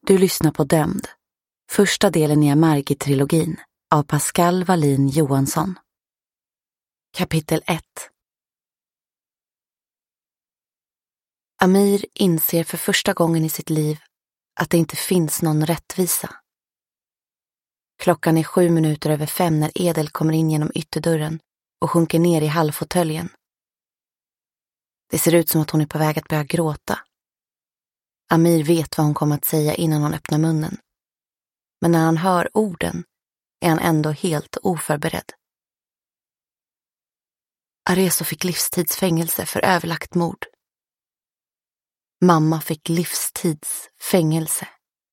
Du lyssnar på Dömd, första delen i Amargi-trilogin av Pascal Wallin Johansson. Kapitel 1. Amir inser för första gången i sitt liv att det inte finns någon rättvisa. Klockan är 5:07 när Edel kommer in genom ytterdörren och sjunker ner i halvfåtöljen. Det ser ut som att hon är på väg att börja gråta. Amir vet vad hon kommer att säga innan hon öppnar munnen. Men när han hör orden är han ändå helt oförberedd. Areso fick livstidsfängelse för överlagt mord. Mamma fick livstidsfängelse.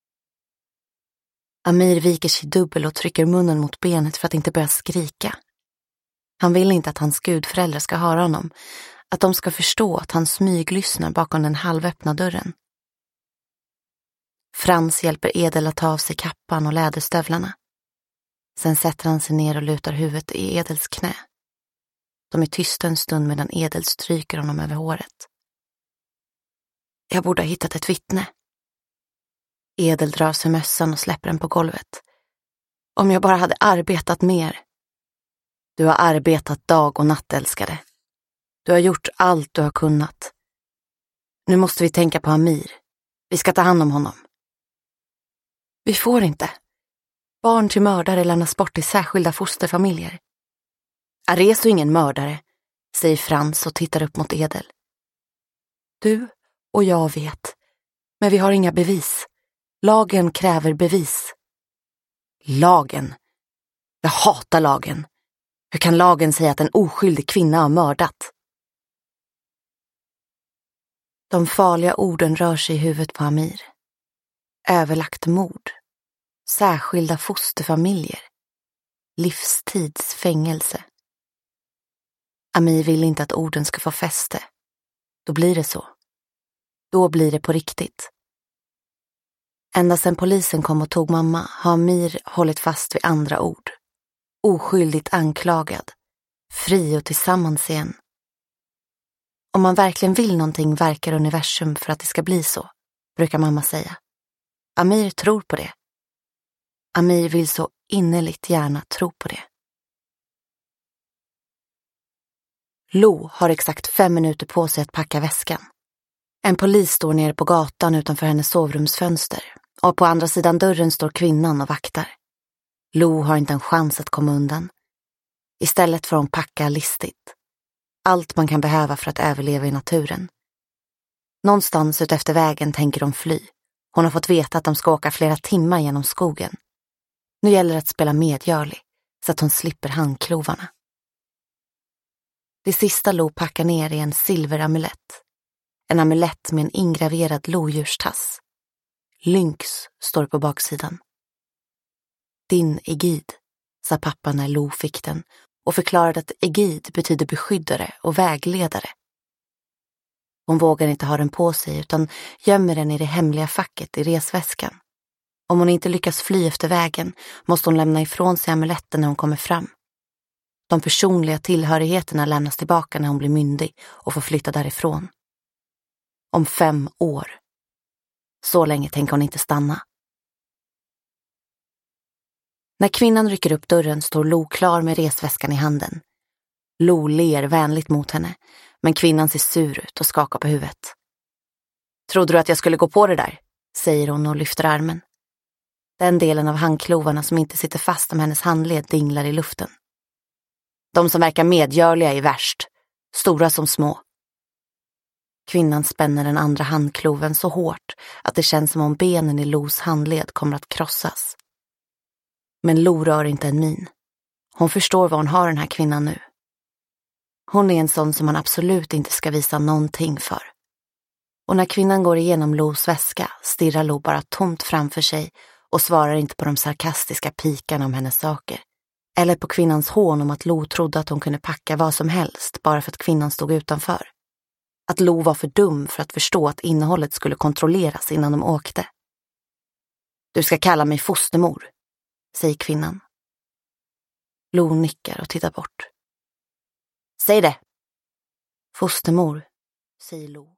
Amir viker sig dubbel och trycker munnen mot benet för att inte börja skrika. Han vill inte att hans gudföräldrar ska höra honom, att de ska förstå att han smyglyssnar bakom den halvöppna dörren. Frans hjälper Edel att ta av sig kappan och läderstövlarna. Sen sätter han sig ner och lutar huvudet i Edels knä. De är tysta en stund medan Edel stryker honom över håret. Jag borde ha hittat ett vittne. Edel drar sig mössan och släpper den på golvet. Om jag bara hade arbetat mer. Du har arbetat dag och natt, älskade. Du har gjort allt du har kunnat. Nu måste vi tänka på Amir. Vi ska ta hand om honom. Vi får inte. Barn till mördare lämnas bort i särskilda fosterfamiljer. Areso är ingen mördare, säger Frans och tittar upp mot Edel. Du och jag vet, men vi har inga bevis. Lagen kräver bevis. Lagen? Jag hatar lagen. Hur kan lagen säga att en oskyldig kvinna har mördat? De farliga orden rör sig i huvudet på Amir. Överlagt mord. Särskilda fosterfamiljer. Livstidsfängelse. Amir vill inte att orden ska få fäste. Då blir det så. Då blir det på riktigt. Ända sedan polisen kom och tog mamma har Amir hållit fast vid andra ord. Oskyldigt anklagad. Fri och tillsammans igen. Om man verkligen vill någonting verkar universum för att det ska bli så, brukar mamma säga. Amir tror på det. Amir vill så innerligt gärna tro på det. Lo har exakt 5 minuter på sig att packa väskan. En polis står nere på gatan utanför hennes sovrumsfönster och på andra sidan dörren står kvinnan och vaktar. Lo har inte en chans att komma undan. Istället får hon packa listigt. Allt man kan behöva för att överleva i naturen. Någonstans utefter vägen tänker de fly. Hon har fått veta att de ska åka flera timmar genom skogen. Nu gäller det att spela medgörlig så att hon slipper handklovarna. Det sista Lo packar ner är en silveramulett. En amulett med en ingraverad lodjurstass. Lynx står på baksidan. Din Egid, sa pappa när Lo fick den och förklarade att Egid betyder beskyddare och vägledare. Hon vågar inte ha den på sig utan gömmer den i det hemliga facket i resväskan. Om hon inte lyckas fly efter vägen måste hon lämna ifrån sig amuletten när hon kommer fram. De personliga tillhörigheterna lämnas tillbaka när hon blir myndig och får flytta därifrån. Om 5 år. Så länge tänker hon inte stanna. När kvinnan rycker upp dörren står Lo klar med resväskan i handen. Lo ler vänligt mot henne, men kvinnan ser sur ut och skakar på huvudet. Trodde du att jag skulle gå på det där? Säger hon och lyfter armen. Den delen av handklovarna som inte sitter fast om hennes handled dinglar i luften. De som verkar medgörliga är värst, stora som små. Kvinnan spänner den andra handkloven så hårt att det känns som om benen i Los handled kommer att krossas. Men Lo rör inte en min. Hon förstår vad hon har den här kvinnan nu. Hon är en sån som man absolut inte ska visa någonting för. Och när kvinnan går igenom Los väska stirrar Lo bara tomt framför sig och svarar inte på de sarkastiska pikarna om hennes saker. Eller på kvinnans hån om att Lo trodde att hon kunde packa vad som helst bara för att kvinnan stod utanför. Att Lo var för dum för att förstå att innehållet skulle kontrolleras innan de åkte. Du ska kalla mig fostermor, säger kvinnan. Lo nickar och tittar bort. Säg det. Fostermor, säger Lo.